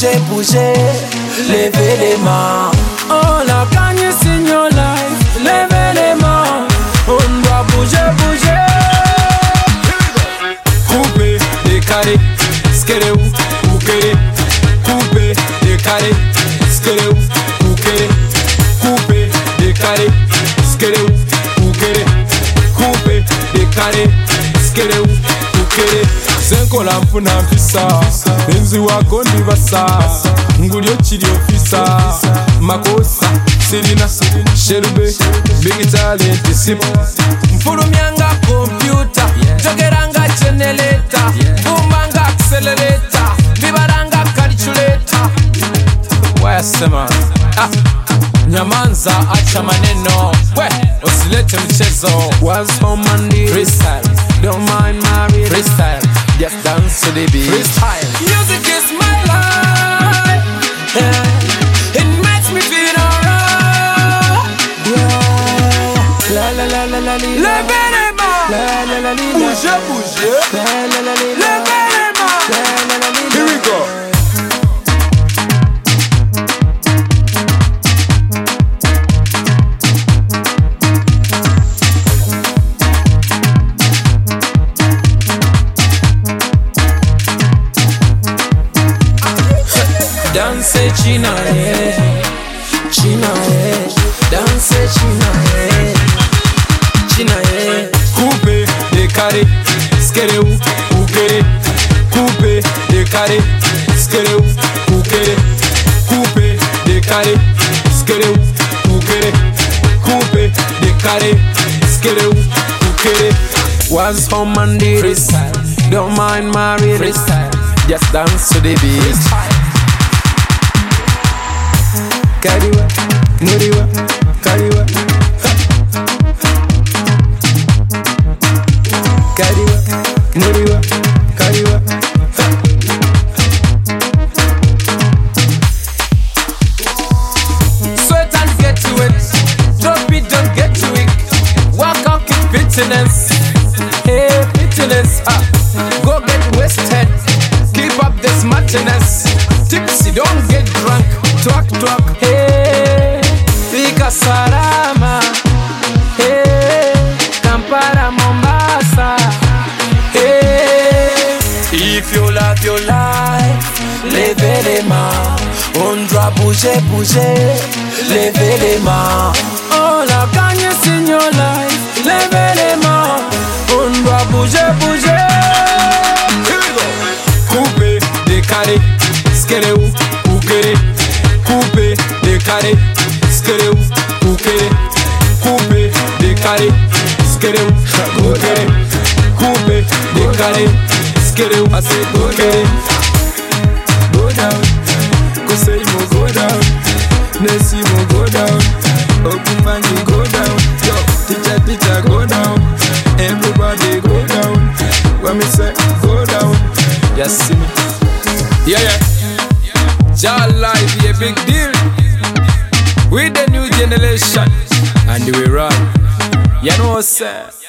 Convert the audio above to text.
bouger, bouger, levez les mains. Oh la gagne in your life, levez les mains. On doit bouger, bouger. Coupé, décalé, skele ou kéré. Coupé, décalé, skele ou kéré. Coupé, décalé, skele ou kéré. Coupé, décalé, skele ou kéré. Senkola mfuna mpisa enzi wako ndibasa ngulyo chili ofisa makosa sirina sherube big talent sip Mfulumyanga computer, jogeranga generator, bumbanga accelerator, bibaranga calculator. Wayasema nyamanza acha maneno, we usilete mchezo. Was home and Freestyle, don't mind married. freestyle, Just dance to the beat. freestyle. Music is my life, yeah. It makes me feel alright. La la la la la la. Levez les mains, La la la la. bougez, bougez. La la la la. Levez les mains. La la la la. Here we go. Dance China, China, dance China, China. Coupé, décalé, skele ou kéré. Coupé, décalé, skele ou kéré. Coupé, décalé, skele ou kéré. Coupé, décalé, skele ou kéré. Was home and Freestyle, don't mind married. freestyle, Just dance to the beat. freestyle. Kariwa, Muriwa, Kariwa. Kariwa, Muriwa, Kariwa. Sweat and get to it. Drop it, don't get too weak. Work out, keep fitness. Hey, fitness. Go get wasted. Keep up the smartness. Tipsy, don't get drunk. Twerk, twerk. Hey, fika salama. Hey, Kampala, Mombasa. Hey, If you love your life, levez les mains. On doit bouger, bouger, levez les mains. oh la gagne in your life. Levez les mains. On doit bouger, bouger. Here we go. Coupé, décalé, skele ou kéré. Coupé, décalé, skele ou kéré. Coupé, décalé, skele ou kéré. Coupé, décalé, skele ou kéré. Go down, Kosei mo go down, Nessie mo go down, Okumani go down, yo, teacher go down, everybody go down. When me say go down, you see me. Yeah. Jah life be a big deal. With the new generation, and we run. You know, sir.